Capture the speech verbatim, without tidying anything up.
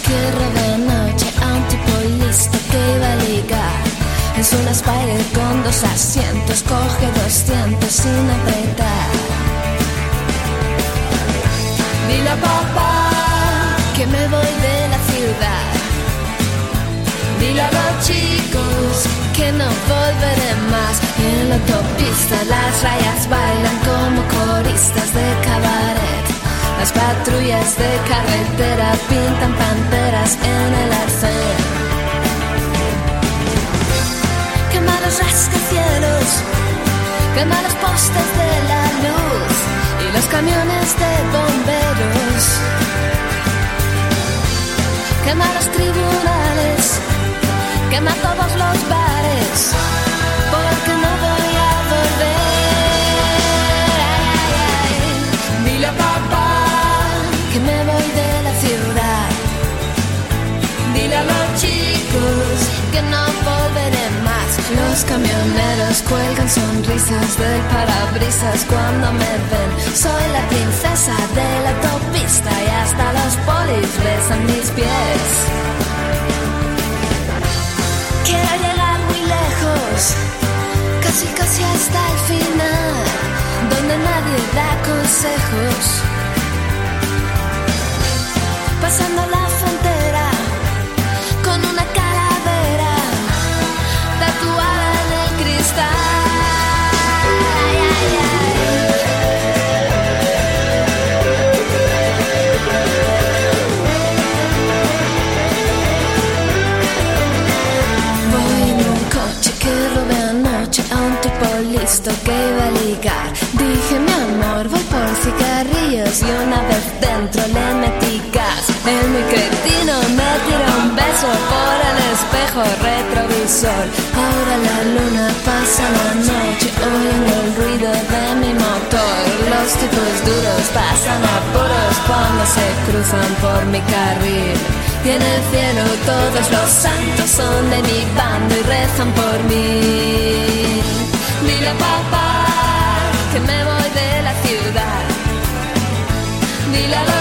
que roba noche a un tipo listo que iba a ligar. Es una Spider con dos asientos, coge doscientos sin apretar. Dile a papá que me voy de la ciudad. Dile a los chicos que no volveré más. En la autopista las rayas bailan como coristas de cabaret. Las patrullas de carretera pintan panteras en el arcén. Quema los rascacielos, quema los postes de la luz y los camiones de bomberos. Quema los tribunales, quema todos los bares, porque no voy a volver. Ay, ay, ay. Dile a papá que me voy de la ciudad. Dile a los chicos que no volveré más. Los camioneros cuelgan sonrisas del parabrisas cuando me ven. Soy la princesa de la autopista y hasta los polis besan mis pies. Quiero llegar muy lejos, casi casi hasta el final, donde nadie da consejos. Pasando la frontera con una calavera tatuada en el cristal. Ay, ay, ay. Voy en un coche que robé anoche a un tipo listo que iba a ligar. Dije, mi amor, voy por cigarrillos y una vez dentro le metí gas. El muy cretino me tiró un beso por el espejo retrovisor. Ahora la luna pasa la noche oyendo el ruido de mi motor. Los tipos duros pasan apuros cuando se cruzan por mi carril. Y en el cielo todos los santos son de mi bando y rezan por mí. Dile a papá que me voy de la ciudad. Dile a los